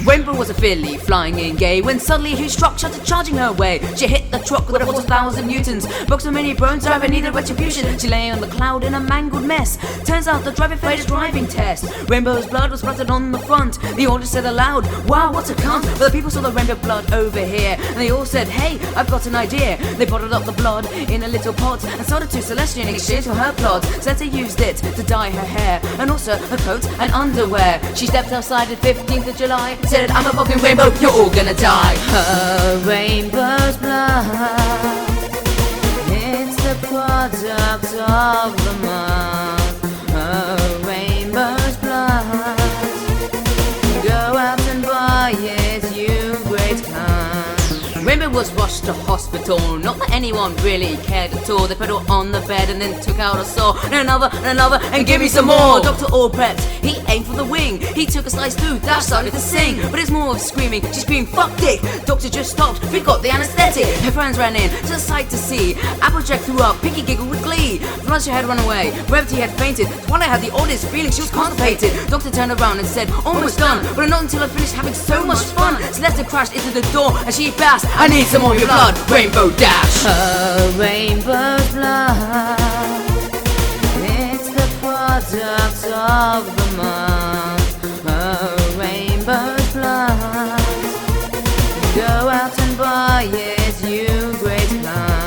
Rainbow was a filly, flying in gay, when suddenly who struck, started charging her way. She hit the truck with a force of 1,000 newtons, broke so many bones, driver needed retribution. She lay on the cloud in a mangled mess. Turns out the driver failed his driving test. Rainbow's blood was splattered on the front. The order said aloud, "Wow, what a cunt!" But the people saw the rainbow blood over here, and they all said, "Hey, I've got an idea." They bottled up the blood in a little pot and sold it to Celestia in exchange for her plot. Celestia used it to dye her hair and also her coat and underwear. She stepped outside at 15th of July, said, "I'm a fucking rainbow, you're all gonna die." Her rainbow's blood, it's the product of the month. Her rainbow's blood, go out and buy it, you great cunt. Rainbow was rushed to hospital, not that anyone really cared at all. They put her on the bed and then took out a saw, and another, and give me some more. Doctor all prepped, he aimed for the wing. He took a slice through, Dash started to sing, but it's more of screaming. She screamed, "Fuck dick!" Doctor just stopped, we got the anesthetic. Her friends ran in, to the sight to see. Applejack threw up, Pinky giggled with glee. Flusher had run away, Brevity had fainted. Twilight had the oddest feeling, she was constipated. Doctor turned around and said, "Almost done, but not until I finished having so much fun." Celeste crashed into the door and she passed. "I need some more of your blood, Rainbow Dash." Her rainbow's blood, it's the product of the month. Her rainbow's blood, go out and buy it, you great cunt.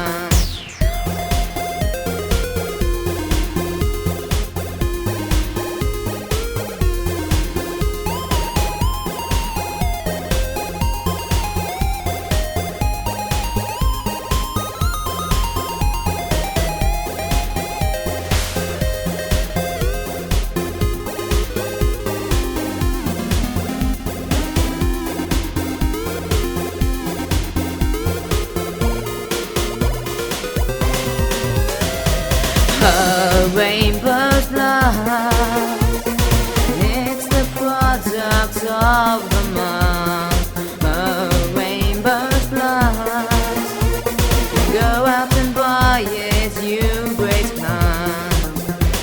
Her rainbow's blood, it's the product of the month. Her rainbow's blood, go out and buy it, you great cunt.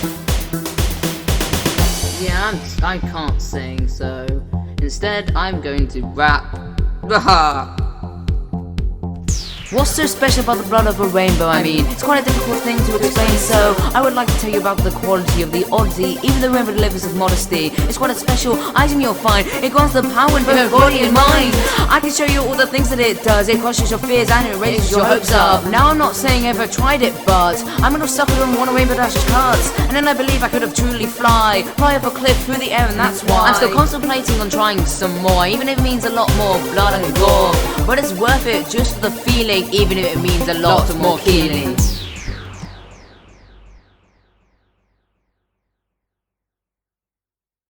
Yeah, I can't sing, so instead I'm going to rap. What's so special about the blood of a rainbow? I mean, it's quite a difficult thing to explain, so I would like to tell you about the quality of the oddity. Even the rainbow delivers with modesty. It's quite a special item you'll find. It grants the power in both body and mind. I can show you all the things that it does. It crushes your fears and it raises your hopes up. Now I'm not saying I ever tried it, but I'm a little sucker on one of Rainbow Dash's cards. And then I believe I could have truly fly up a cliff through the air, and that's why I'm still contemplating on trying some more, even if it means a lot more blood and gore. But it's worth it just for the feeling, even if it means a lot more killing.